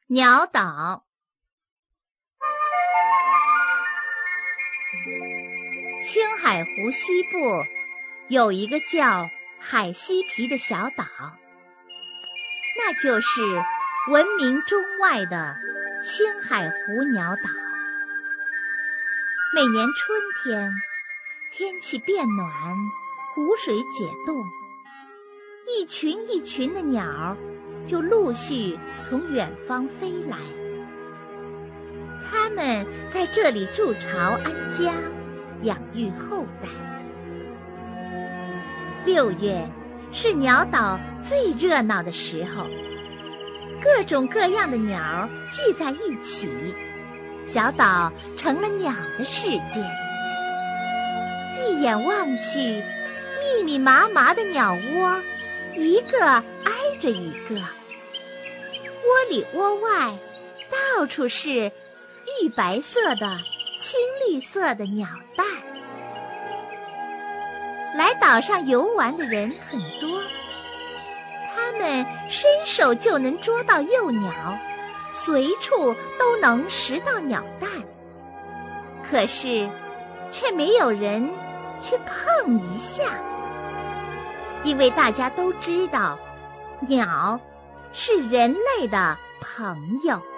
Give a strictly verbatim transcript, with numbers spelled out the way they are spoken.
鸟岛。青海湖西部有一个叫海西皮的小岛，那就是闻名中外的青海湖鸟岛。每年春天，天气变暖，湖水解冻，一群一群的鸟就陆续从远方飞来。它们在这里筑巢安家，养育后代。六月是鸟岛最热闹的时候，各种各样的鸟聚在一起，小岛成了鸟的世界。一眼望去，密密麻麻的鸟窝，一个挨着一个，窝里窝外到处是玉白色的、青绿色的鸟蛋。来岛上游玩的人很多，他们伸手就能捉到幼鸟，随处都能拾到鸟蛋，可是却没有人去碰一下，因为大家都知道，鸟是人类的朋友。